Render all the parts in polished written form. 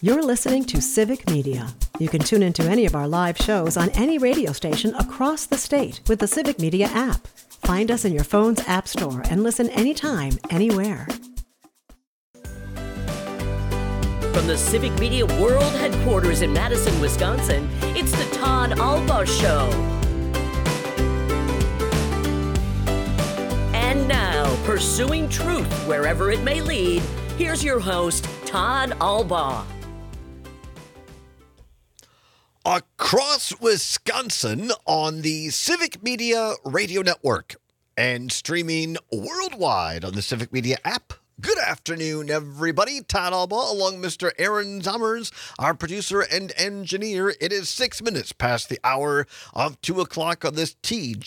You're listening to Civic Media. You can tune into any of our live shows on any radio station across the state with the Civic Media app. Find us in your phone's app store and listen anytime, anywhere. From the Civic Media World Headquarters in Madison, Wisconsin, it's the Todd Albaugh Show. And now, pursuing truth wherever it may lead, here's your host, Todd Albaugh. Across Wisconsin on the Civic Media Radio Network and streaming worldwide on the Civic Media app. Good afternoon, everybody. Todd Albaugh along Mr. Aaron Zommers, our producer and engineer. It is 6 minutes past the hour of 2 o'clock on this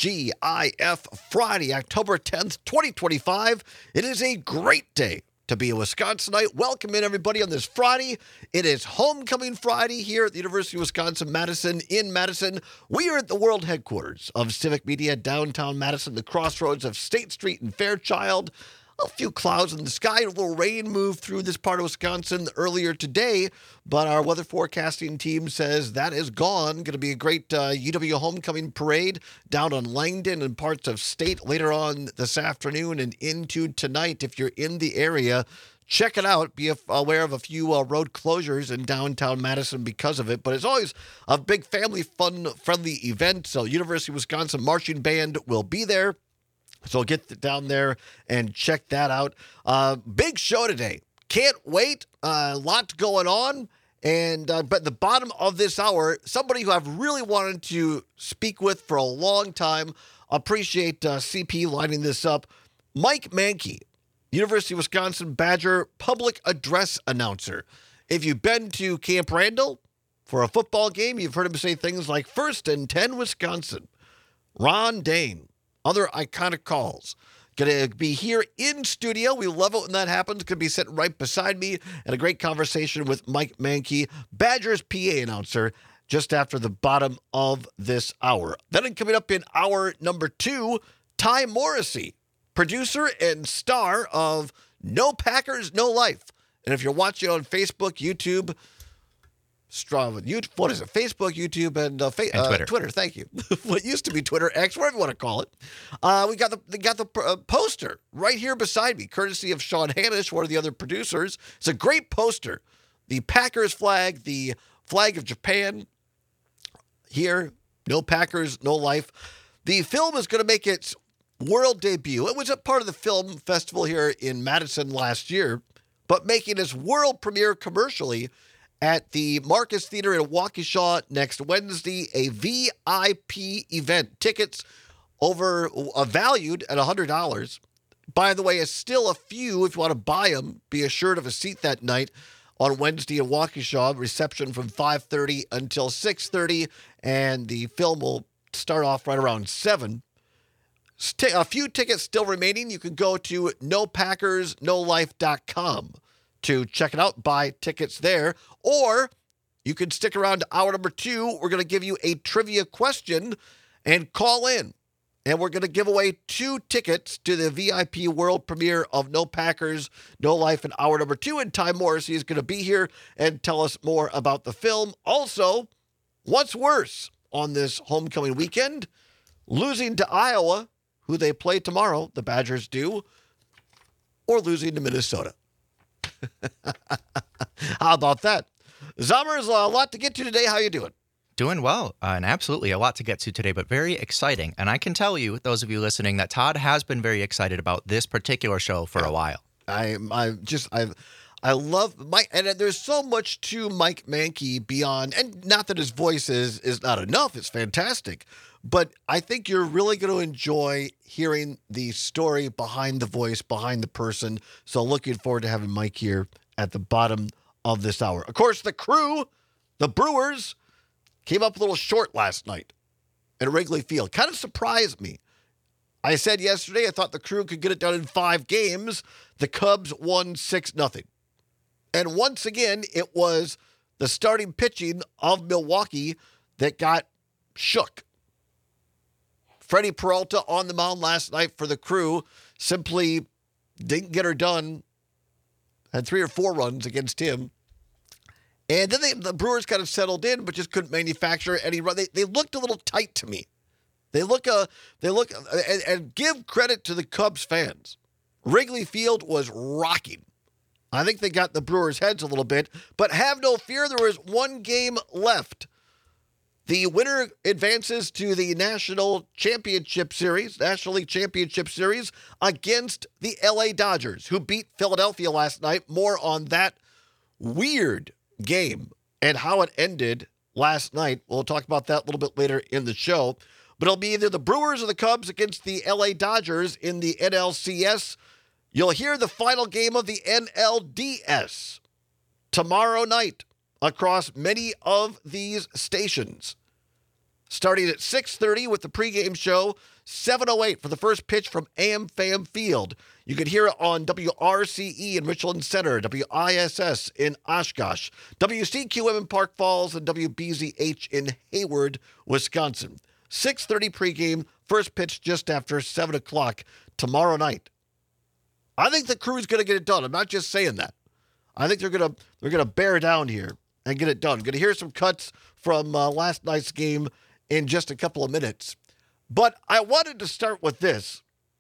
TGIF Friday, October 10th, 2025. It is a great day to be a Wisconsinite. Welcome in, everybody, on this Friday. It is Homecoming Friday here at the University of Wisconsin-Madison in Madison. We are at the world headquarters of Civic Media, downtown Madison, the crossroads of State Street and Fairchild. A few clouds in the sky, a little rain moved through this part of Wisconsin earlier today, but our weather forecasting team says that is gone. Going to be a great UW homecoming parade down on Langdon and parts of State later on this afternoon and into tonight. If you're in the area, check it out. Be aware of a few road closures in downtown Madison because of it, but it's always a big family fun-friendly event. So University of Wisconsin Marching Band will be there. So get down there and check that out. Big show today. Can't wait. A lot going on. And but at the bottom of this hour, somebody who I've really wanted to speak with for a long time. Appreciate CP lining this up. Mike Mankey, University of Wisconsin Badger public address announcer. If you've been to Camp Randall for a football game, you've heard him say things like 1st and 10 Wisconsin. Ron Dane. Other iconic calls. Going to be here in studio. We love it when that happens. Going to be sitting right beside me and a great conversation with Mike Mankey, Badgers PA announcer, just after the bottom of this hour. Then coming up in hour number 2, Ty Morrissey, producer and star of No Packers, No Life. And if you're watching on Facebook, YouTube, what is it? Facebook, YouTube, and Twitter. Twitter. Thank you. What used to be Twitter, X, whatever you want to call it. We got the poster right here beside me, courtesy of Sean Hanish, one of the other producers. It's a great poster. The Packers flag, the flag of Japan. Here, No Packers, No Life. The film is going to make its world debut. It was a part of the film festival here in Madison last year, but making its world premiere commercially at the Marcus Theater in Waukesha next Wednesday, a VIP event. Tickets valued at $100. By the way, still a few if you want to buy them. Be assured of a seat that night on Wednesday in Waukesha. Reception from 5:30 until 6:30, and the film will start off right around 7. A few tickets still remaining. You can go to nopackersnolife.com. to check it out, buy tickets there, or you can stick around to hour number 2. We're going to give you a trivia question and call in, and we're going to give away 2 tickets to the VIP world premiere of No Packers, No Life in hour number 2, and Ty Morrissey is going to be here and tell us more about the film. Also, what's worse on this homecoming weekend? Losing to Iowa, who they play tomorrow, the Badgers do, or losing to Minnesota. How about that? Zommers, a lot to get to today. How you doing? Doing well, and absolutely a lot to get to today, but very exciting. And I can tell you, those of you listening, that Todd has been very excited about this particular show for a while. I love Mike, and there's so much to Mike Mankey beyond, and not that his voice is not enough. It's fantastic. But I think you're really going to enjoy hearing the story behind the voice, behind the person. So looking forward to having Mike here at the bottom of this hour. Of course, the Crew, the Brewers, came up a little short last night at Wrigley Field. Kind of surprised me. I said yesterday I thought the Crew could get it done in 5 games. The Cubs won 6-0. And once again, it was the starting pitching of Milwaukee that got shook. Freddie Peralta on the mound last night for the Crew simply didn't get her done. Had 3 or 4 runs against him. And then the Brewers kind of settled in, but just couldn't manufacture any run. They looked a little tight to me. They look, and give credit to the Cubs fans. Wrigley Field was rocking. I think they got the Brewers' heads a little bit, but have no fear, there is one game left. The winner advances to the National League Championship Series against the LA Dodgers, who beat Philadelphia last night. More on that weird game and how it ended last night. We'll talk about that a little bit later in the show. But it'll be either the Brewers or the Cubs against the LA Dodgers in the NLCS. You'll hear the final game of the NLDS tomorrow night across many of these stations. Starting at 6:30 with the pregame show, 7:08 for the first pitch from AmFam Field. You can hear it on WRCE in Richland Center, WISS in Oshkosh, WCQM in Park Falls, and WBZH in Hayward, Wisconsin. 6:30 pregame, first pitch just after 7 o'clock tomorrow night. I think the crew's going to get it done. I'm not just saying that. I think they're gonna bear down here and get it done. Going to hear some cuts from last night's game in just a couple of minutes. But I wanted to start with this.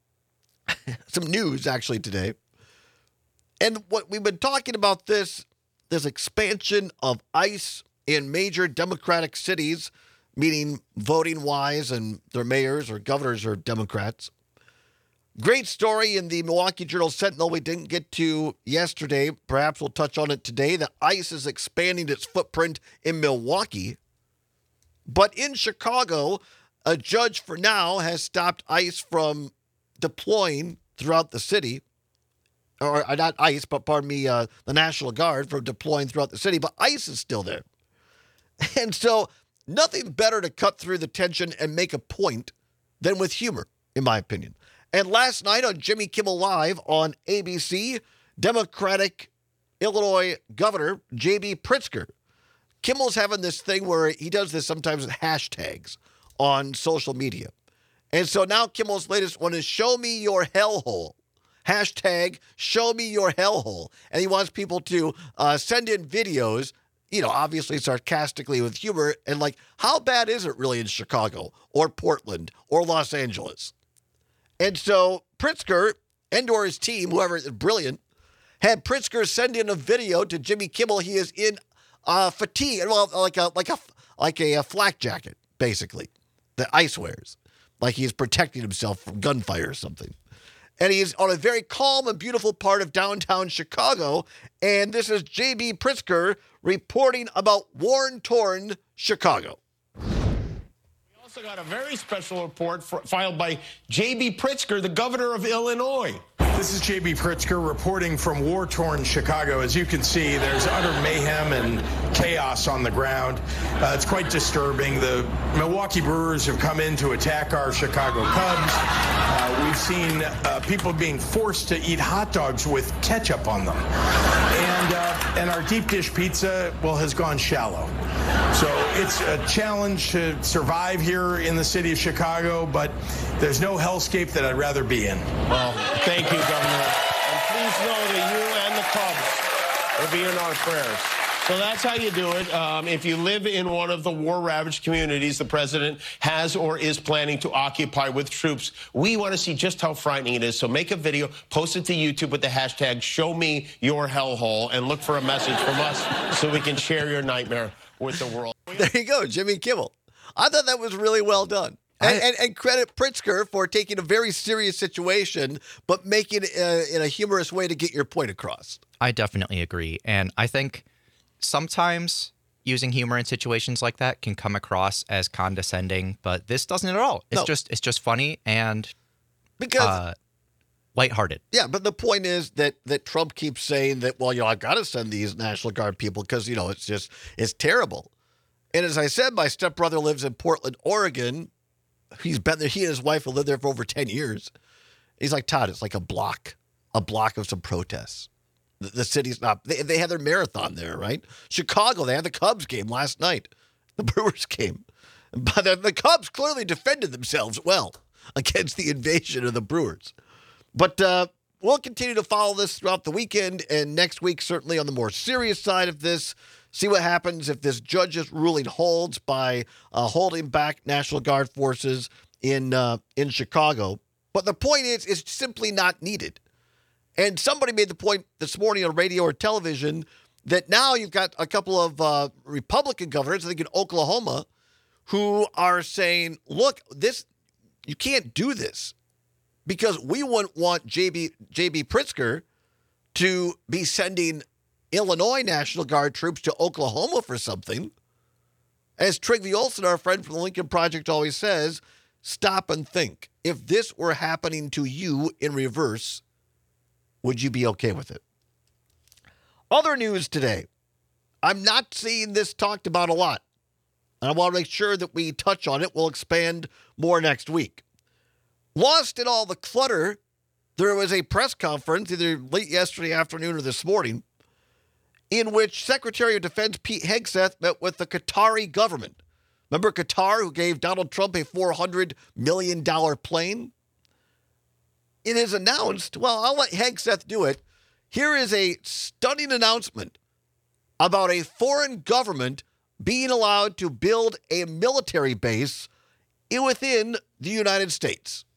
Some news, actually, today. And what we've been talking about this expansion of ICE in major Democratic cities, meaning voting-wise, and their mayors or governors are Democrats. Great story in the Milwaukee Journal-Sentinel we didn't get to yesterday. Perhaps we'll touch on it today. That ICE is expanding its footprint in Milwaukee. But in Chicago, a judge for now has stopped ICE from deploying throughout the city. Or not ICE, but pardon me, the National Guard from deploying throughout the city. But ICE is still there. And so nothing better to cut through the tension and make a point than with humor, in my opinion. And last night on Jimmy Kimmel Live on ABC, Democratic Illinois Governor J.B. Pritzker. Kimmel's having this thing where he does this sometimes with hashtags on social media. And so now Kimmel's latest one is show me your hellhole. Hashtag show me your hellhole. And he wants people to send in videos, obviously sarcastically with humor, and like, how bad is it really in Chicago or Portland or Los Angeles? And so Pritzker and/or his team, whoever is brilliant, had Pritzker send in a video to Jimmy Kimmel. He is in fatigue, well, like a flak jacket, basically, that ICE wears, like he's protecting himself from gunfire or something. And he's on a very calm and beautiful part of downtown Chicago. And this is J.B. Pritzker reporting about war-torn Chicago. We also got a very special report filed by J.B. Pritzker, the governor of Illinois. This is J.B. Pritzker reporting from war-torn Chicago. As you can see, there's utter mayhem and chaos on the ground. It's quite disturbing. The Milwaukee Brewers have come in to attack our Chicago Cubs. We've seen people being forced to eat hot dogs with ketchup on them. And our deep dish pizza, has gone shallow. So it's a challenge to survive here in the city of Chicago, but there's no hellscape that I'd rather be in. Well, thank you, Governor. And please know that you and the Cubs will be in our prayers. So that's how you do it. If you live in one of the war-ravaged communities the president has or is planning to occupy with troops, we want to see just how frightening it is. So make a video, post it to YouTube with the hashtag #ShowMeYourHellhole, and look for a message from us so we can share your nightmare with the world. There you go, Jimmy Kimmel. I thought that was really well done. And credit Pritzker for taking a very serious situation, but making it in a humorous way to get your point across. I definitely agree. And I think sometimes using humor in situations like that can come across as condescending, but this doesn't at all. It's just funny and lighthearted. Yeah, but the point is that Trump keeps saying that, I've got to send these National Guard people because, it's terrible. And as I said, my stepbrother lives in Portland, Oregon. He's been there. He and his wife have lived there for over 10 years. He's like, Todd, it's like a block of some protests. The city's not, they had their marathon there, right? Chicago, they had the Cubs game last night, the Brewers game. But the Cubs clearly defended themselves well against the invasion of the Brewers. But we'll continue to follow this throughout the weekend and next week, certainly on the more serious side of this. See what happens if this judge's ruling holds by holding back National Guard forces in Chicago. But the point is, it's simply not needed. And somebody made the point this morning on radio or television that now you've got a couple of Republican governors, I think in Oklahoma, who are saying, look, you can't do this because we wouldn't want J.B. Pritzker to be sending Illinois National Guard troops to Oklahoma for something. As Trygve Olsen, our friend from the Lincoln Project, always says, stop and think. If this were happening to you in reverse, would you be okay with it? Other news today. I'm not seeing this talked about a lot. And I want to make sure that we touch on it. We'll expand more next week. Lost in all the clutter, there was a press conference either late yesterday afternoon or this morning in which Secretary of Defense Pete Hegseth met with the Qatari government. Remember Qatar, who gave Donald Trump a $400 million plane? It is announced, well, I'll let Hegseth do it. Here is a stunning announcement about a foreign government being allowed to build a military base within the United States.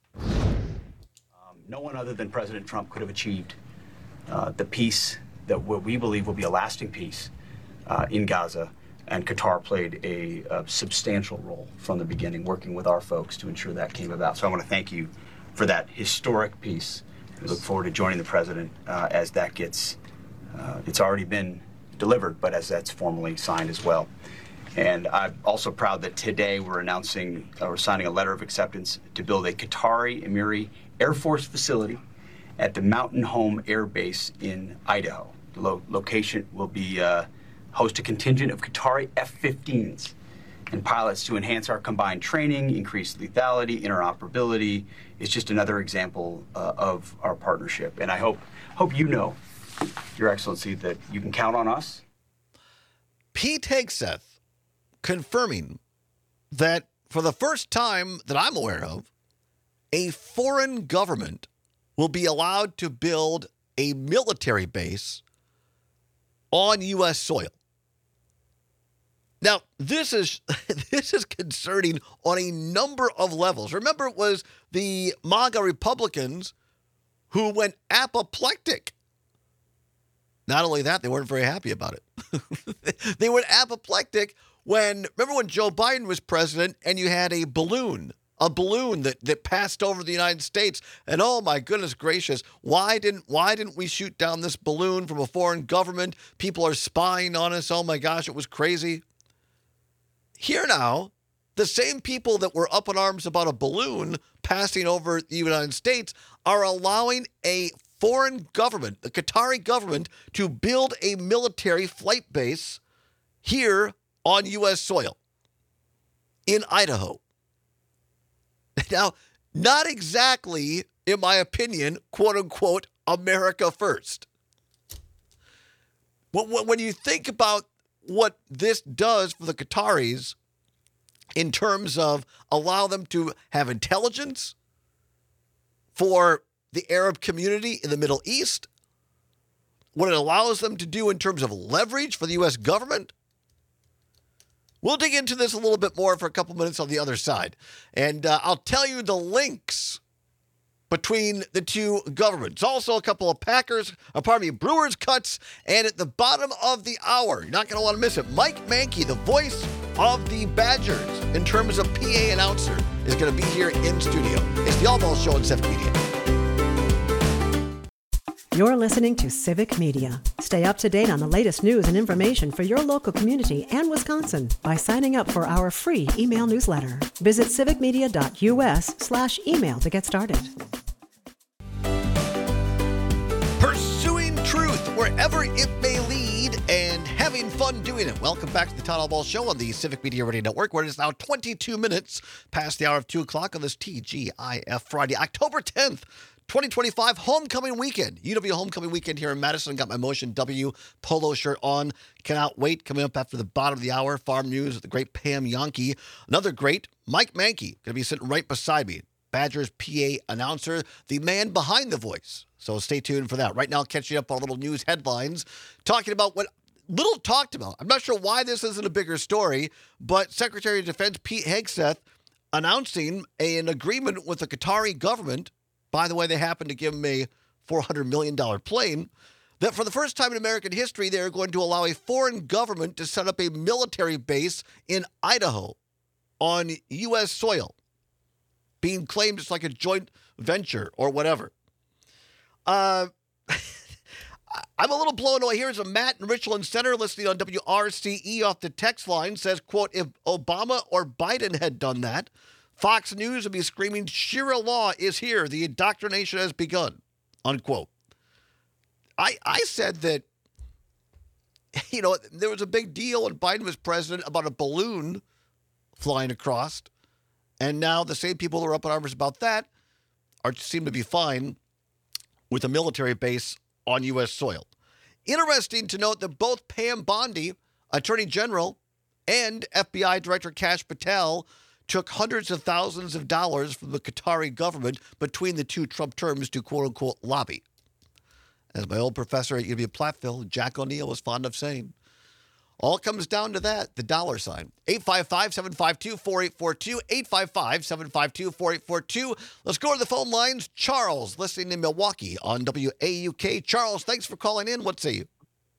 No one other than President Trump could have achieved the peace that we believe will be a lasting peace in Gaza. And Qatar played a substantial role from the beginning, working with our folks to ensure that came about. So I want to thank you for that historic peace. We look forward to joining the president as that gets, it's already been delivered, but as that's formally signed as well. And I'm also proud that today we're signing a letter of acceptance to build a Qatari Emiri Air Force facility at the Mountain Home Air Base in Idaho. The location will be host a contingent of Qatari F-15s and pilots to enhance our combined training, increase lethality, interoperability. It's just another example of our partnership. And I hope you know, Your Excellency, that you can count on us. Pete Hegseth confirming that for the first time that I'm aware of, a foreign government will be allowed to build a military base on U.S. soil. Now, this is concerning on a number of levels. Remember, it was the MAGA Republicans who went apoplectic. Not only that, they weren't very happy about it. They went apoplectic remember when Joe Biden was president and you had a balloon that passed over the United States, and oh my goodness gracious, why didn't we shoot down this balloon from a foreign government? People are spying on us. Oh my gosh, it was crazy. Here now, the same people that were up in arms about a balloon passing over the United States are allowing a foreign government, the Qatari government, to build a military flight base here on U.S. soil in Idaho. Now, not exactly, in my opinion, quote unquote, America first. When you think about what this does for the Qataris in terms of allow them to have intelligence for the Arab community in the Middle East, what it allows them to do in terms of leverage for the U.S. government, we'll dig into this a little bit more for a couple minutes on the other side. And I'll tell you the links between the two governments. Also a couple of Brewers cuts. And at the bottom of the hour, you're not going to want to miss it, Mike Mankey, the voice of the Badgers in terms of PA announcer, is going to be here in studio. It's the All Ball Show on Civic Media. You're listening to Civic Media. Stay up to date on the latest news and information for your local community and Wisconsin by signing up for our free email newsletter. Visit civicmedia.us/email to get started. Pursuing truth wherever it may lead and having fun doing it. Welcome back to the Todd Ball Show on the Civic Media Radio Network, where it is now 22 minutes past the hour of 2 o'clock on this TGIF Friday, October 10th. 2025 homecoming weekend. UW homecoming weekend here in Madison. Got my Motion W polo shirt on. Cannot wait. Coming up after the bottom of the hour, Farm News with the great Pam Yonke. Another great Mike Mankey. Going to be sitting right beside me. Badgers PA announcer, the man behind the voice. So stay tuned for that. Right now, catching up on little news headlines. Talking about what little talked about. I'm not sure why this isn't a bigger story, but Secretary of Defense Pete Hegseth announcing an agreement with the Qatari government. By the way, they happen to give him a $400 million plane. That for the first time in American history, they are going to allow a foreign government to set up a military base in Idaho on U.S. soil, being claimed it's like a joint venture or whatever. I'm a little blown away. Here's a Matt in Richland Center listening on WRCE off the text line. Says, quote, if Obama or Biden had done that, Fox News would be screaming, Sharia law is here. The indoctrination has begun, unquote. I said that, there was a big deal when Biden was president about a balloon flying across. And now the same people who are up in arms about that seem to be fine with a military base on U.S. soil. Interesting to note that both Pam Bondi, Attorney General, and FBI Director Kash Patel took hundreds of thousands of dollars from the Qatari government between the two Trump terms to quote-unquote lobby. As my old professor at UW Platteville, Jack O'Neill, was fond of saying, all comes down to that, the dollar sign. 855-752-4842, 855-752-4842. Let's go to the phone lines. Charles, listening in Milwaukee on WAUK. Charles, thanks for calling in. What say you?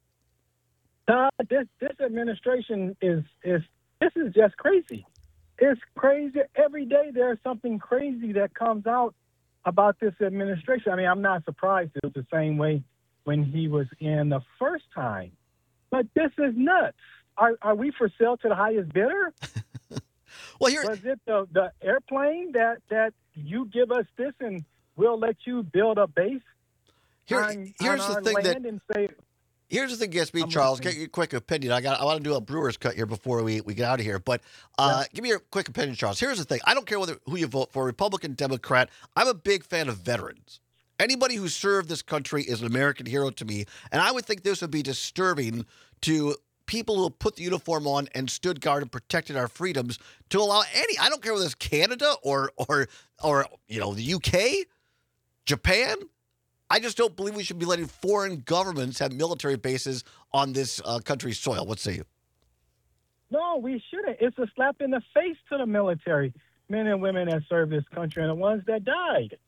This administration is just crazy. It's crazy. Every day there's something crazy that comes out about this administration. I mean, I'm not surprised. It was the same way when he was in the first time. But this is nuts. Are we for sale to the highest bidder? Was it the airplane that you give us this and we'll let you build a base on our land and say... Here's the thing gets me, Charles. Get your quick opinion. I want to do a Brewers cut here before we get out of here. But give me your quick opinion, Charles. Here's the thing. I don't care who you vote for, Republican, Democrat. I'm a big fan of veterans. Anybody who served this country is an American hero to me. And I would think this would be disturbing to people who put the uniform on and stood guard and protected our freedoms to allow I don't care whether it's Canada or the UK, Japan. I just don't believe we should be letting foreign governments have military bases on this country's soil. What say you? No, we shouldn't. It's a slap in the face to the military, men and women that serve this country and the ones that died.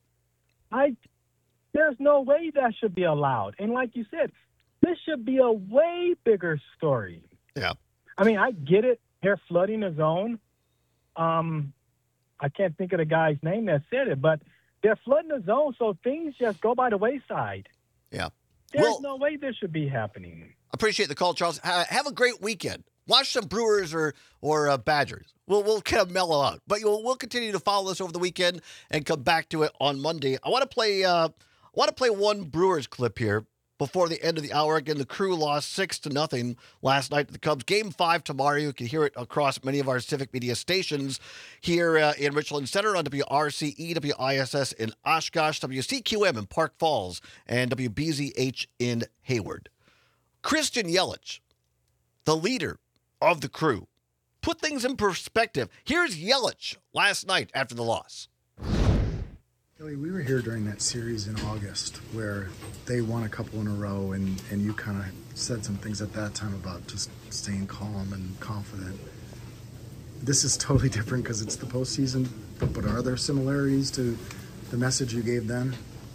There's no way that should be allowed. And like you said, this should be a way bigger story. Yeah. I mean, I get it. They're flooding the zone. I can't think of the guy's name that said it, but they're flooding the zone, so things just go by the wayside. Yeah. There's no way this should be happening. Appreciate the call, Charles. Have a great weekend. Watch some Brewers or Badgers. We'll kind of mellow out. But we'll continue to follow this over the weekend and come back to it on Monday. I want to play one Brewers clip here before the end of the hour. Again, the Crew lost 6-0 last night to the Cubs. Game 5 tomorrow. You can hear it across many of our Civic Media stations here in Richland Center on WRCE, WISS in Oshkosh, WCQM in Park Falls, and WBZH in Hayward. Christian Yelich, the leader of the Crew, put things in perspective. Here's Yelich last night after the loss. Joey, we were here during that series in August where they won a couple in a row, and you kind of said some things at that time about just staying calm and confident. This is totally different because it's the postseason, but are there similarities to the message you gave then?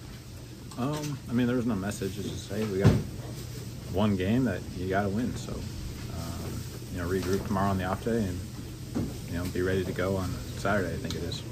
I mean, there was no message. It's just, hey, we got one game that you got to win. So, regroup tomorrow on the off day and, be ready to go on Saturday, I think it is.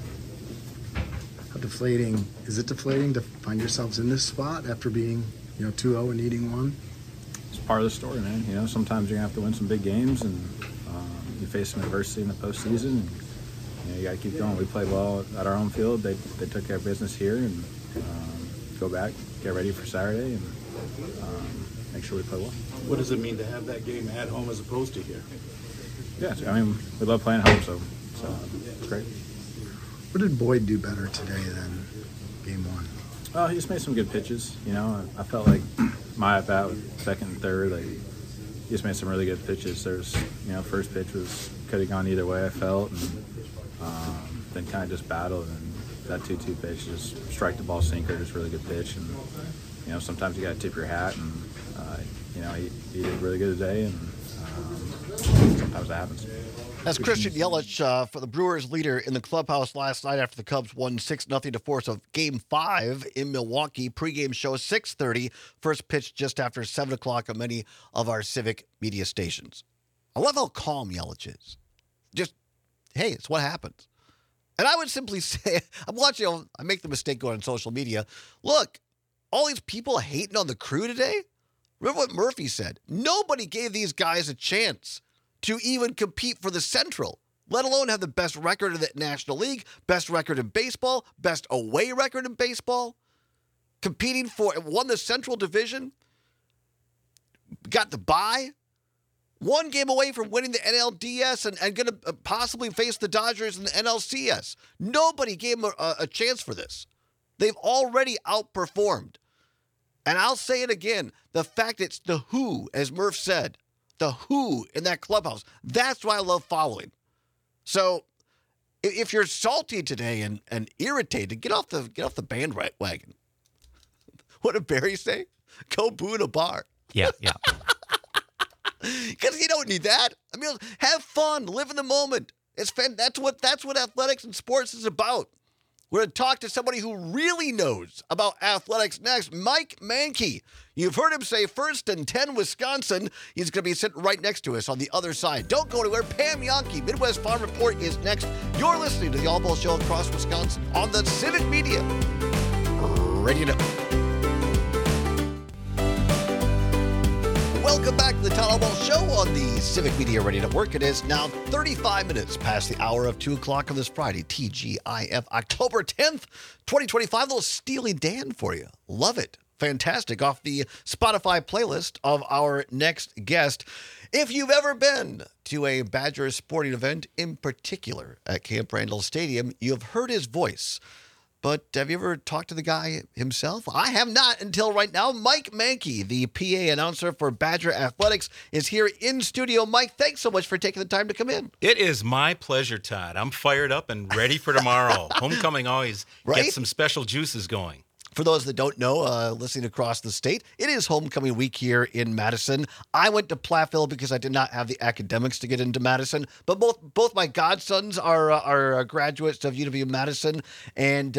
Is it deflating to find yourselves in this spot after being, 2-0 and needing one? It's part of the story, man. Sometimes you're going to have to win some big games, and you face some adversity in the postseason, and you got to keep going. We played well at our own field. They took care of business here, and go back, get ready for Saturday, and make sure we play well. What does it mean to have that game at home as opposed to here? Yeah, we love playing at home, so it's great. What did Boyd do better today than game one? Well, he just made some good pitches. I felt like my at-bat with second and third, he just made some really good pitches. There's, first pitch could have gone either way, I felt, and then kind of just battled. And that 2-2 pitch, just strike the ball sinker, just really good pitch. And, sometimes you got to tip your hat and, he did really good today, and sometimes that happens. That's Christian Yelich for the Brewers leader in the clubhouse last night after the Cubs won 6-0 to force of Game 5 in Milwaukee. Pre-game show 6:30, first pitch just after 7 o'clock on many of our Civic media stations. I love how calm Yelich is. Just, hey, it's what happens. And I would simply say, I'm watching, I make the mistake going on social media. Look, all these people hating on the Crew today, remember what Murphy said. Nobody gave these guys a chance to even compete for the Central, let alone have the best record in the National League, best record in baseball, best away record in baseball, competing for, won the Central Division, got the bye, one game away from winning the NLDS and going to possibly face the Dodgers in the NLCS. Nobody gave them a chance for this. They've already outperformed. And I'll say it again, the fact it's the who, as Murph said, the who in that clubhouse, that's what I love following. So if you're salty today and irritated, get off the bandwagon. What did Barry say? Go boo in a bar. Yeah. Because you don't need that. I mean, have fun, live in the moment. It's that's what athletics and sports is about. We're going to talk to somebody who really knows about athletics next, Mike Mankey. You've heard him say 1st and 10 Wisconsin. He's going to be sitting right next to us on the other side. Don't go anywhere. Pam Yonke, Midwest Farm Report is next. You're listening to the All Ball Show across Wisconsin on the Civic Media Radio Network. Welcome back to the Todd All Ball Show on the Civic Media Radio Network. It is now 35 minutes past the hour of 2 o'clock on this Friday, TGIF, October 10th, 2025. A little Steely Dan for you. Love it. Fantastic. Off the Spotify playlist of our next guest. If you've ever been to a Badger sporting event, in particular at Camp Randall Stadium, you've heard his voice. But have you ever talked to the guy himself? I have not until right now. Mike Mankey, the PA announcer for Badger Athletics, is here in studio. Mike, thanks so much for taking the time to come in. It is my pleasure, Todd. I'm fired up and ready for tomorrow. Homecoming always gets some special juices going. For those that don't know, listening across the state, it is homecoming week here in Madison. I went to Platteville because I did not have the academics to get into Madison, but both my godsons are graduates of UW Madison, and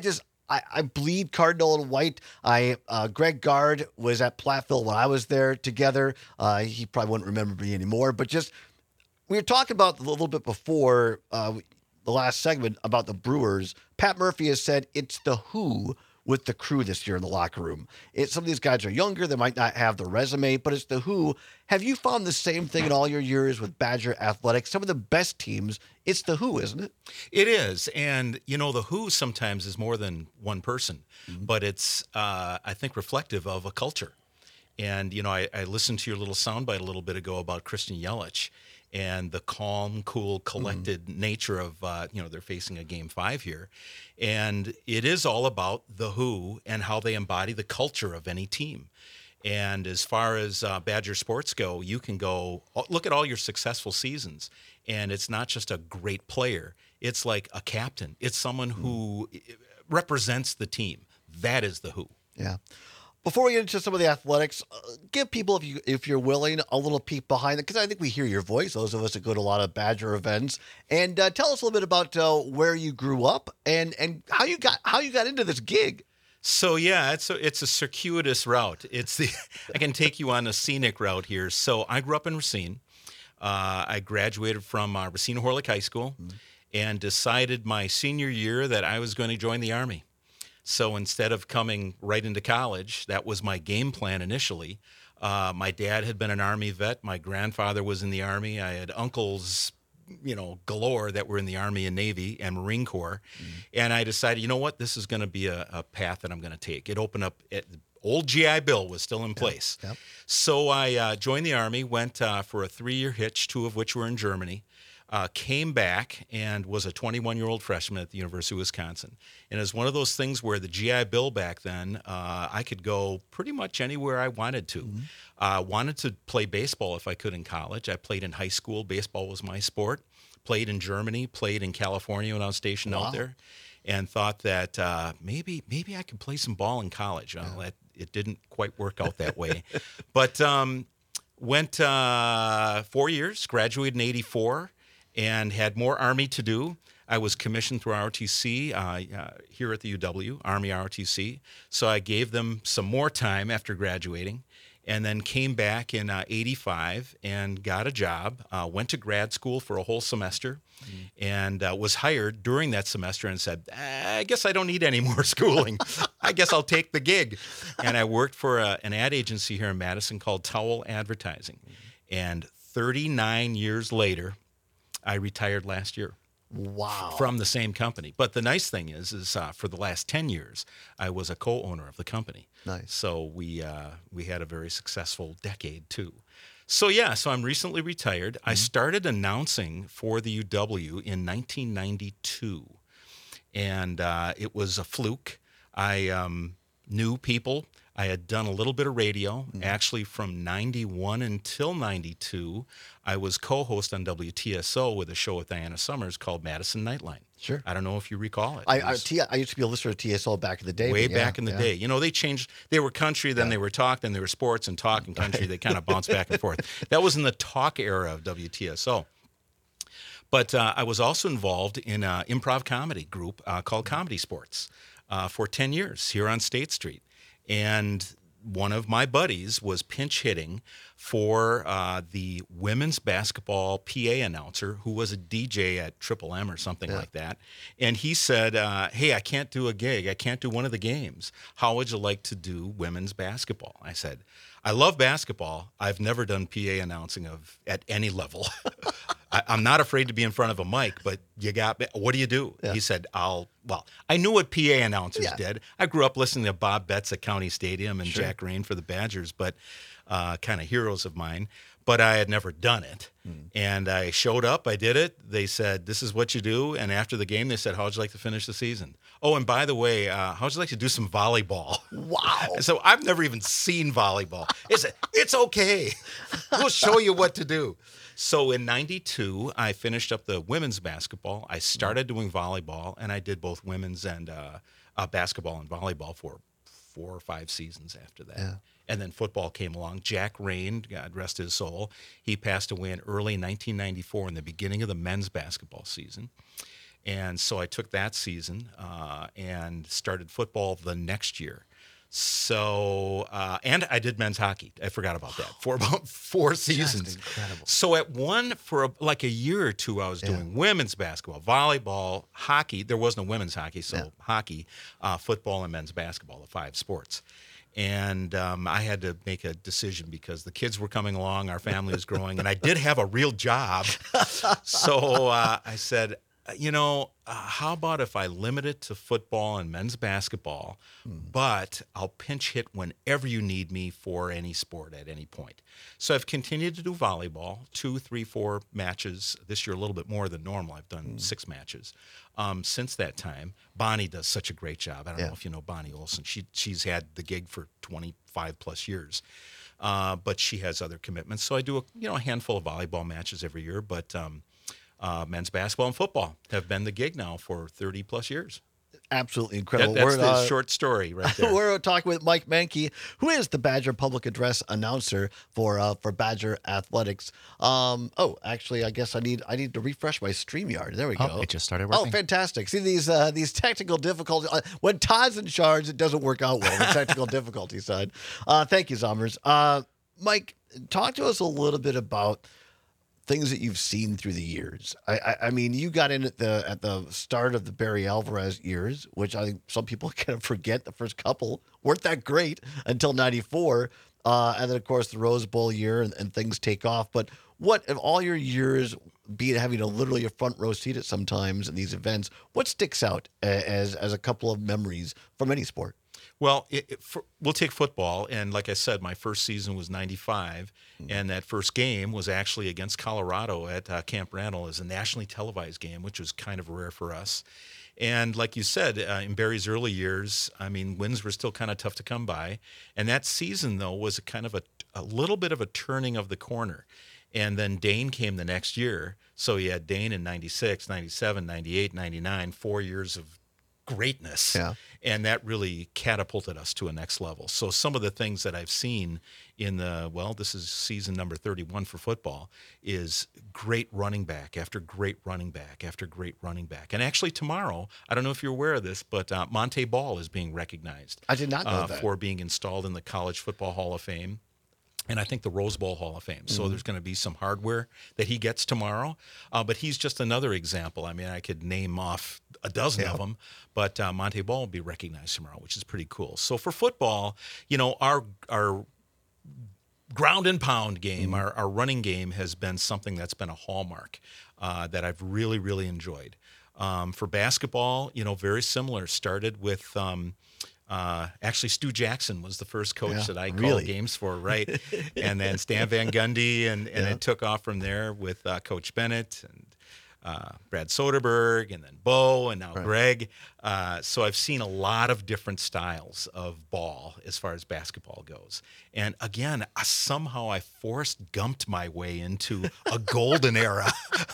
I bleed Cardinal and white. Greg Gard was at Platteville when I was there together. He probably wouldn't remember me anymore, but just we were talking about a little bit before the last segment about the Brewers. Pat Murphy has said it's the who with the Crew this year in the locker room. Some of these guys are younger. They might not have the resume, but it's the who. Have you found the same thing in all your years with Badger Athletics? Some of the best teams, it's the who, isn't it? It is. And, the who sometimes is more than one person, but it's, I think, reflective of a culture. And, I listened to your little soundbite a little bit ago about Christian Yelich and the calm, cool, collected nature of, they're facing a Game 5 here. And it is all about the who and how they embody the culture of any team. And as far as Badger sports go, you can go look at all your successful seasons, and it's not just a great player. It's like a captain. It's someone who represents the team. That is the who. Yeah. Before we get into some of the athletics, give people, if you're willing, a little peek behind it, because I think we hear your voice, those of us that go to a lot of Badger events. And tell us a little bit about where you grew up and how you got into this gig. So yeah, it's a circuitous route. I can take you on a scenic route here. So I grew up in Racine. I graduated from Racine-Horlick High School and decided my senior year that I was going to join the Army. So instead of coming right into college, that was my game plan initially. My dad had been an Army vet. My grandfather was in the Army. I had uncles, galore that were in the Army and Navy and Marine Corps. And I decided, this is going to be a path that I'm going to take. It opened up, old GI Bill was still in place. Yep. So I joined the Army, went for a 3-year hitch, 2 of which were in Germany. Came back and was a 21-year-old freshman at the University of Wisconsin. And it was one of those things where the GI Bill back then, I could go pretty much anywhere I wanted to. Wanted to play baseball if I could in college. I played in high school. Baseball was my sport. Played in Germany, played in California when I was stationed out there, and thought that maybe I could play some ball in college. it didn't quite work out that way. But went 4 years, graduated in '84, and had more Army to do. I was commissioned through ROTC here at the UW, Army ROTC. So I gave them some more time after graduating, and then came back in '85 and got a job. Went to grad school for a whole semester, and was hired during that semester and said, I guess I don't need any more schooling. I guess I'll take the gig. And I worked for an ad agency here in Madison called Towel Advertising. And 39 years later, I retired last year. Wow. From the same company. But the nice thing is for the last 10 years, I was a co-owner of the company. Nice. So we had a very successful decade too. So I'm recently retired. I started announcing for the UW in 1992. And it was a fluke. I knew people. I had done a little bit of radio. Actually, from 91 until 92, I was co-host on WTSO with a show with Diana Summers called Madison Nightline. Sure. I don't know if you recall it. I used to be a listener to TSO back in the day. Way back in the day. You know, they changed. They were country, then they were talk, then they were sports, and talk and country. They kind of bounced back and forth. That was in the talk era of WTSO. But I was also involved in an improv comedy group called Comedy Sports for 10 years here on State Street. And one of my buddies was pinch hitting for the women's basketball PA announcer who was a DJ at Triple M or something like that. And he said, hey, I can't do a gig. I can't do one of the games. How would you like to do women's basketball? I said, I love basketball. I've never done PA announcing at any level. I'm not afraid to be in front of a mic, but what do you do? Yeah. He said, I knew what PA announcers did. I grew up listening to Bob Betts at County Stadium and Jack Rain for the Badgers, but kind of heroes of mine. But I had never done it. And I showed up, I did it. They said, this is what you do. And after the game, they said, how'd you like to finish the season? Oh, and by the way, how'd you like to do some volleyball? Wow. So I've never even seen volleyball. It's okay. We'll show you what to do. So in 92, I finished up the women's basketball. I started doing volleyball, and I did both women's and basketball and volleyball for 4 or 5 seasons after that. Yeah. And then football came along. Jack Rain, God rest his soul, he passed away in early 1994 in the beginning of the men's basketball season. And so I took that season and started football the next year. So, and I did men's hockey. I forgot about that for about 4 seasons. Just incredible. So for like a year or two, I was doing women's basketball, volleyball, hockey. There was no women's hockey, so hockey, football, and men's basketball, the 5 sports. And I had to make a decision because the kids were coming along, our family was growing, and I did have a real job. So I said, how about if I limit it to football and men's basketball, but I'll pinch hit whenever you need me for any sport at any point. So I've continued to do volleyball, 2, 3, 4 matches. This year a little bit more than normal. I've done 6 matches. Since that time, Bonnie does such a great job. I don't know if you know Bonnie Olson. She's had the gig for 25 plus years. But she has other commitments. So I do a handful of volleyball matches every year, but men's basketball and football have been the gig now for 30 plus years. Absolutely incredible. That's the short story right there. We're talking with Mike Mahnke, who is the Badger Public Address announcer for Badger Athletics. Actually, I guess I need to refresh my StreamYard. There we go. It just started working. Oh, fantastic. See, these technical difficulties. When Todd's in charge, it doesn't work out well, the technical difficulty side. Thank you, Zommers. Mike, talk to us a little bit about things that you've seen through the years. I mean, you got in at the start of the Barry Alvarez years, which I think some people kind of forget. The first couple weren't that great until '94, and then of course the Rose Bowl year and things take off. But what of all your years, be it having literally a front row seat at sometimes in these events, what sticks out as a couple of memories from any sport? Well, we'll take football, and like I said, my first season was '95, and that first game was actually against Colorado at Camp Randall as a nationally televised game, which was kind of rare for us. And like you said, in Barry's early years, I mean, wins were still kind of tough to come by, and that season, though, was a kind of a little bit of a turning of the corner. And then Dane came the next year, so you had Dane in '96, '97, '98, '99, 4 years of greatness. Yeah. And that really catapulted us to a next level. So some of the things that I've seen in this is season number 31 for football, is great running back after great running back after great running back. And actually tomorrow, I don't know if you're aware of this, but Monte Ball is being recognized. I did not know that. For being installed in the College Football Hall of Fame. And I think the Rose Bowl Hall of Fame. So there's going to be some hardware that he gets tomorrow. But he's just another example. I mean, I could name off a dozen of them, but Monte Ball will be recognized tomorrow, which is pretty cool. So for football, our ground and pound game, our running game has been something that's been a hallmark that I've really, really enjoyed. For basketball, very similar. Started with actually Stu Jackson was the first coach that I called games for, right? And then Stan Van Gundy, and it took off from there with Coach Bennett and Brad Soderberg, and then Bo, and now Greg. So I've seen a lot of different styles of ball as far as basketball goes. And again, somehow I Forrest Gumped my way into a golden era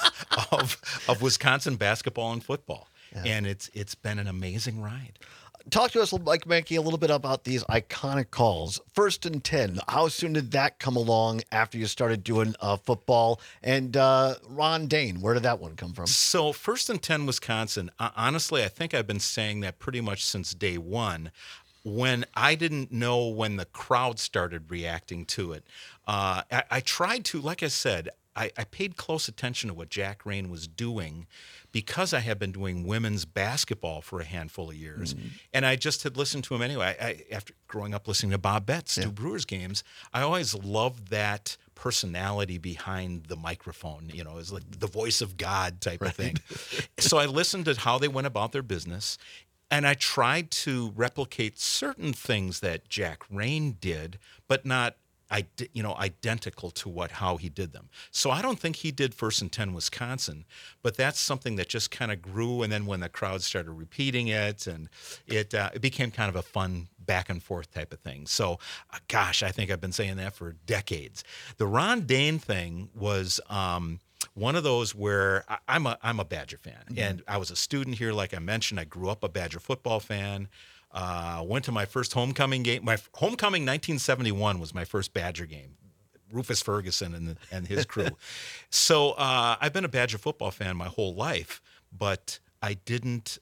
of Wisconsin basketball and football. Yeah. And it's been an amazing ride. Talk to us, Mike Mankey, a little bit about these iconic calls. 1st and 10, how soon did that come along after you started doing football? And Ron Dayne, where did that one come from? So 1st and 10 Wisconsin, honestly, I think I've been saying that pretty much since day one, when I didn't know when the crowd started reacting to it. I tried to, like I said, I paid close attention to what Jack Rain was doing because I had been doing women's basketball for a handful of years. And I just had listened to him anyway. After growing up listening to Bob Betts, Stu Brewers games, I always loved that personality behind the microphone. It's like the voice of God type of thing. So I listened to how they went about their business, and I tried to replicate certain things that Jack Rain did, but not identical to how he did them. So I don't think he did 1st and 10 Wisconsin, but that's something that just kind of grew. And then when the crowd started repeating it, and it became kind of a fun back and forth type of thing. So, gosh, I think I've been saying that for decades. The Ron Dayne thing was one of those where I'm a Badger fan, and I was a student here, like I mentioned. I grew up a Badger football fan. Went to my first homecoming game. My homecoming 1971 was my first Badger game. Rufus Ferguson and his crew. So I've been a Badger football fan my whole life, but I didn't,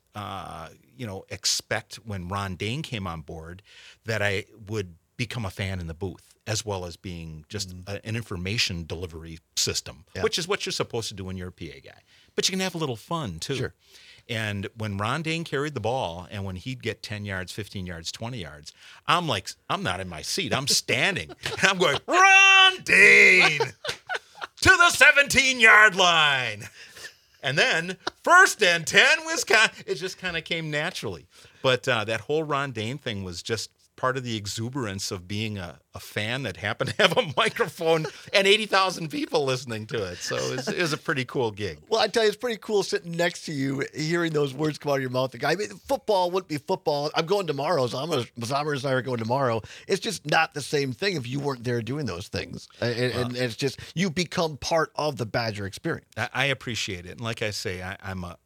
expect when Ron Dayne came on board that I would become a fan in the booth, as well as being just an information delivery system, which is what you're supposed to do when you're a PA guy. But you can have a little fun too. Sure. And when Ron Dayne carried the ball, and when he'd get 10 yards, 15 yards, 20 yards, I'm not in my seat. I'm standing. And I'm going, Ron Dayne to the 17-yard line. And then 1st and 10 Wisconsin. It just kind of came naturally. But that whole Ron Dayne thing was just part of the exuberance of being a fan that happened to have a microphone and 80,000 people listening to it. So it was a pretty cool gig. Well, I tell you, it's pretty cool sitting next to you, hearing those words come out of your mouth. I mean, football wouldn't be football. I'm going tomorrow. Zomers and I are going tomorrow. It's just not the same thing if you weren't there doing those things. And it's just, you become part of the Badger experience. I appreciate it. And like I say, I'm a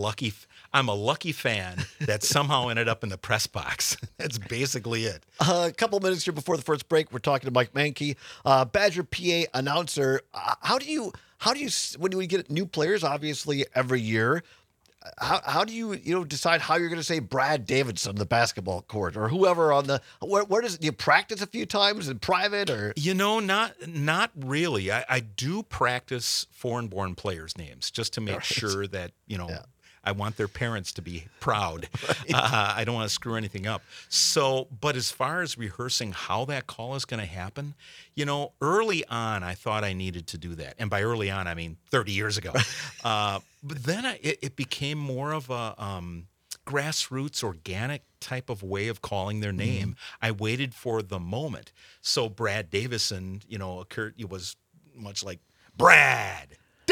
lucky fan that somehow ended up in the press box. That's basically it. A couple minutes here before the first break, we're talking to Mike Mankey, Badger PA announcer. How do you when we get new players, obviously every year, how do you decide how you're going to say Brad Davidson on the basketball court, or whoever on the where does do you practice a few times in private, or not really. I do practice foreign-born players' names just to make sure that I want their parents to be proud. Right. I don't want to screw anything up. So, but as far as rehearsing how that call is going to happen, early on, I thought I needed to do that. And by early on, I mean 30 years ago. But then it became more of a grassroots, organic type of way of calling their name. I waited for the moment. So Brad Davison, occurred. It was much like Brad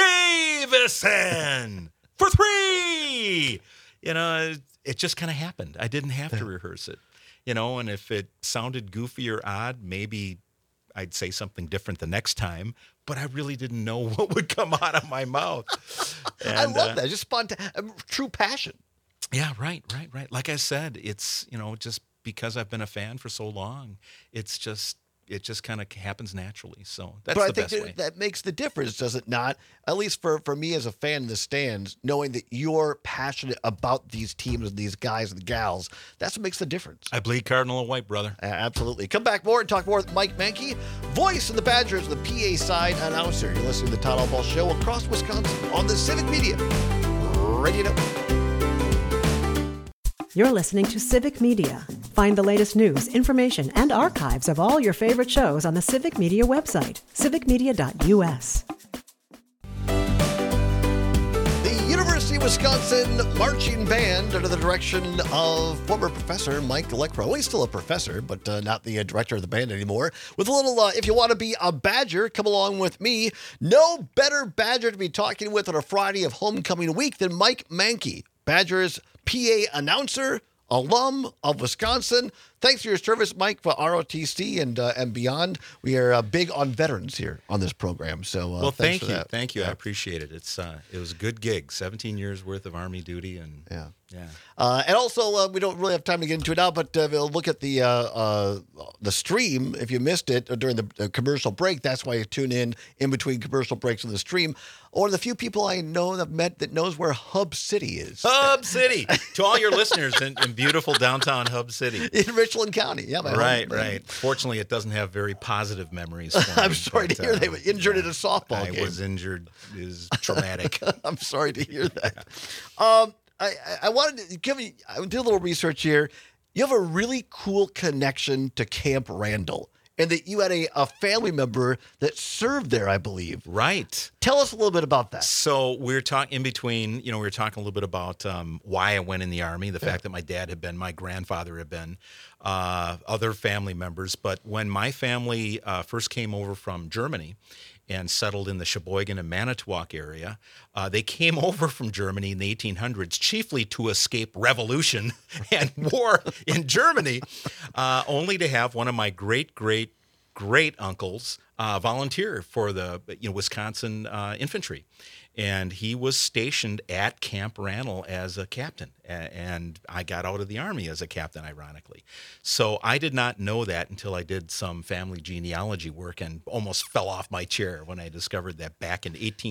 Davison for 3. It just kind of happened. I didn't have to rehearse it. And if it sounded goofy or odd, maybe I'd say something different the next time, but I really didn't know what would come out of my mouth. And, I love that. Just true passion. Yeah, right. Like I said, it's, just because I've been a fan for so long, it just kind of happens naturally. So that's But the I best think way. that makes the difference, does it not? At least for me as a fan in the stands, knowing that you're passionate about these teams and these guys and gals, that's what makes the difference. I bleed Cardinal and white, brother. Absolutely. Come back more and talk more with Mike Mankey, voice of the Badgers, the PA side announcer. You're listening to the Todd Albaugh Show across Wisconsin on the Civic Media Radio Network. You're listening to Civic Media. Find the latest news, information, and archives of all your favorite shows on the Civic Media website, civicmedia.us. The University of Wisconsin Marching Band, under the direction of former professor Mike Lekro. Well, he's still a professor, but not the director of the band anymore. With a little, if you want to be a Badger, come along with me. No better Badger to be talking with on a Friday of homecoming week than Mike Mankey, Badgers PA announcer, alum of Wisconsin. Thanks for your service, Mike, for ROTC and beyond. We are big on veterans here on this program. So, well, thanks thank for you. that. Thank you. I appreciate it. It was a good gig. 17 years worth of Army duty, and yeah. And also, we don't really have time to get into it now, but we'll look at the stream. If you missed it during the commercial break, that's why you tune in between commercial breaks on the stream. Or the few people I know that I've met that knows where Hub City is. Hub City! To all your listeners in beautiful downtown Hub City. In Richland County. Yeah, right. Fortunately, it doesn't have very positive memories for me. I'm sorry to hear they were injured in a softball game. I was injured. It was traumatic. I'm sorry to hear that. I wanted to I did a little research here. You have a really cool connection to Camp Randall, and that you had a family member that served there, I believe. Right. Tell us a little bit about that. So we're talking in between, we were talking a little bit about why I went in the Army, the fact that my dad had been, my grandfather had been, other family members. But when my family first came over from Germany and settled in the Sheboygan and Manitowoc area, they came over from Germany in the 1800s, chiefly to escape revolution and war in Germany, only to have one of my great uncles volunteer for the Wisconsin infantry. And he was stationed at Camp Randall as a captain. And I got out of the Army as a captain, ironically. So I did not know that until I did some family genealogy work and almost fell off my chair when I discovered that back in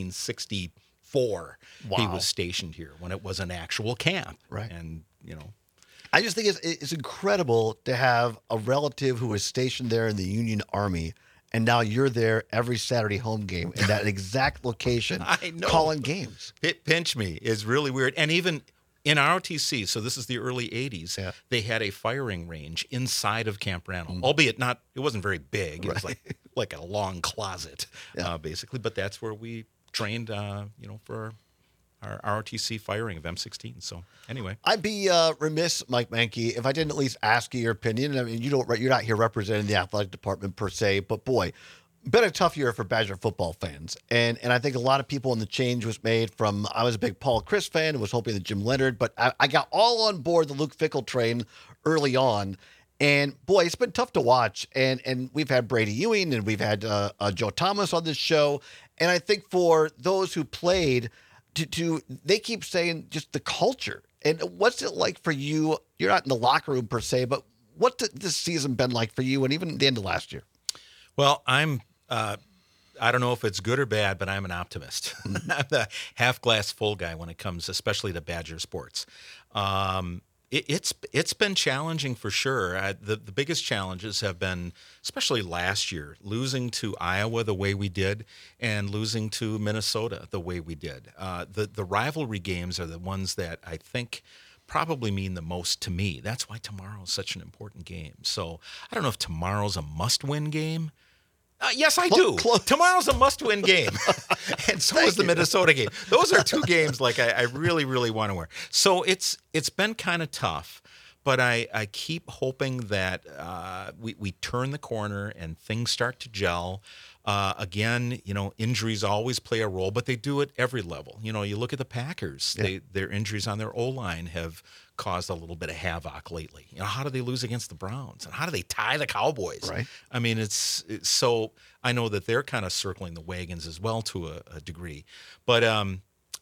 1864, he was stationed here when it was an actual camp. Right. And, I just think it's incredible to have a relative who was stationed there in the Union Army, and now you're there every Saturday home game in that exact location. I know. Calling games. Pinch me is really weird. And even in ROTC, so this is the early 80s, they had a firing range inside of Camp Randall, albeit it wasn't very big. It was like a long closet, basically. But that's where we trained, for our ROTC firing of M16. So anyway, I'd be remiss, Mike Mankey, if I didn't at least ask you your opinion. I mean, you're not here representing the athletic department per se, but boy, been a tough year for Badger football fans, and I think a lot of people, when the change was made from, I was a big Paul Chryst fan and was hoping that Jim Leonard, but I got all on board the Luke Fickell train early on. And boy, it's been tough to watch. And we've had Brady Ewing and we've had Joe Thomas on this show. And I think for those who played, they keep saying just the culture. And what's it like for you? You're not in the locker room per se, but what's this season been like for you, and even the end of last year? Well, I don't know if it's good or bad, but I'm an optimist. I'm the half glass full guy when it comes, especially to Badger sports. It's been challenging for sure. The biggest challenges have been, especially last year, losing to Iowa the way we did and losing to Minnesota the way we did. The rivalry games are the ones that I think probably mean the most to me. That's why tomorrow is such an important game. So I don't know if tomorrow's a must-win game. Yes, I do. Tomorrow's a must-win game, and so is the Minnesota game. Those are two games like I really, really want to win. So it's been kind of tough, but I keep hoping that we turn the corner and things start to gel. Again, injuries always play a role, but they do at every level. You look at the Packers; their injuries on their O-line have caused a little bit of havoc lately. How do they lose against the Browns? And how do they tie the Cowboys? Right. I mean, it's so I know that they're kind of circling the wagons as well to a degree. But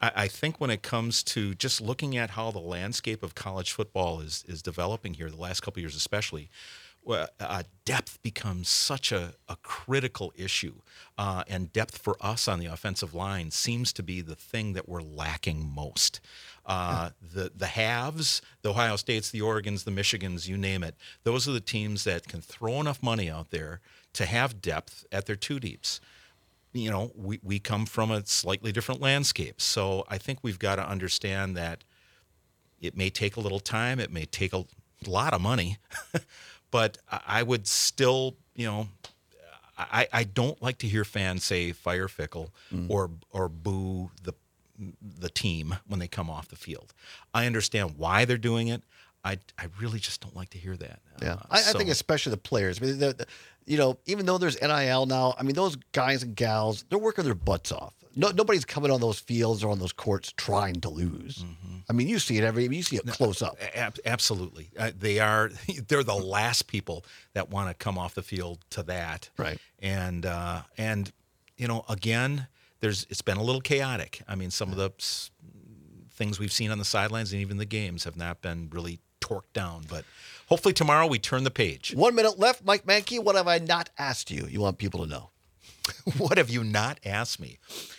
I think when it comes to just looking at how the landscape of college football is developing here, the last couple of years especially, depth becomes such a critical issue. And depth for us on the offensive line seems to be the thing that we're lacking most. The haves, the Ohio States, the Oregons, the Michigans, you name it, those are the teams that can throw enough money out there to have depth at their two deeps. You know, we come from a slightly different landscape. So I think we've got to understand that it may take a little time. It may take a lot of money. But I would still, you know, I don't like to hear fans say fire Fickell or boo the team when they come off the field. I understand why they're doing it. I really just don't like to hear that. Yeah, I think especially the players. I mean, you know, even though there's NIL now, I mean, those guys and gals, they're working their butts off. Nobody's coming on those fields or on those courts trying to lose. I mean, you see it you see it close up. Absolutely, they're the last people that want to come off the field to that. Right. And you know, again, it's been a little chaotic. I mean, some of the things we've seen on the sidelines and even the games have not been really torqued down. But hopefully tomorrow we turn the page. 1 minute left, Mike Mankey. What have I not asked you? You want people to know? What have you not asked me?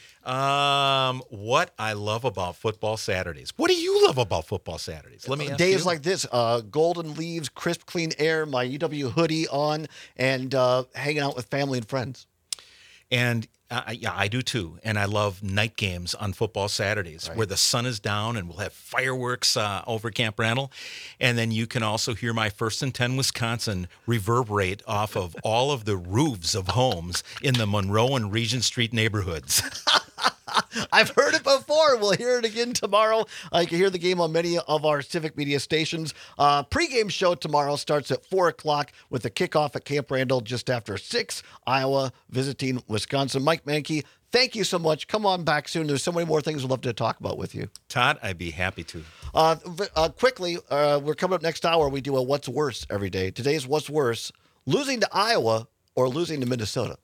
What I love about football Saturdays. What do you love about football Saturdays? Let me ask Days you. like this, golden leaves, crisp, clean air, my UW hoodie on, and hanging out with family and friends. And yeah, I do too. And I love night games on football Saturdays where the sun is down and we'll have fireworks over Camp Randall. And then you can also hear my First and 10 Wisconsin reverberate off of all of the roofs of homes in the Monroe and Regent Street neighborhoods. I've heard it before. We'll hear it again tomorrow. You can hear the game on many of our Civic Media stations. Pre-game show tomorrow starts at 4 o'clock with the kickoff at Camp Randall just after 6. Iowa visiting Wisconsin. Mike Mankey, thank you so much. Come on back soon. There's so many more things we'd love to talk about with you. Todd, I'd be happy to. Quickly, we're coming up next hour. We do a What's Worse every day. Today's What's Worse, losing to Iowa or losing to Minnesota?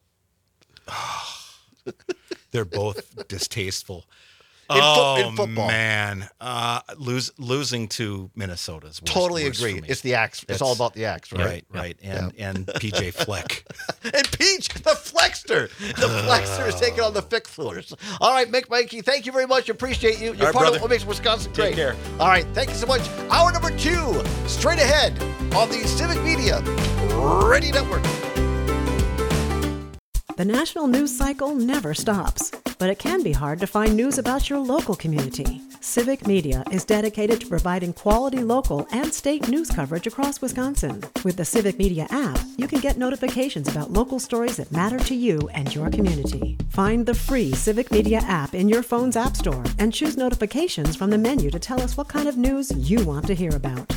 They're both distasteful. In football, man, losing to Minnesota's worse. Totally agree. It's the axe. It's all about the axe, right? Right. And PJ Fleck. And Peach, the Flexter. The Flexter is taking on the Fickflers. All right, Mick Mankey, thank you very much. Appreciate you. You're part of what makes Wisconsin great. Take care. All right, thank you so much. Hour number 2, straight ahead on the Civic Media Radio Network. The national news cycle never stops, but it can be hard to find news about your local community. Civic Media is dedicated to providing quality local and state news coverage across Wisconsin. With the Civic Media app, you can get notifications about local stories that matter to you and your community. Find the free Civic Media app in your phone's app store and choose notifications from the menu to tell us what kind of news you want to hear about.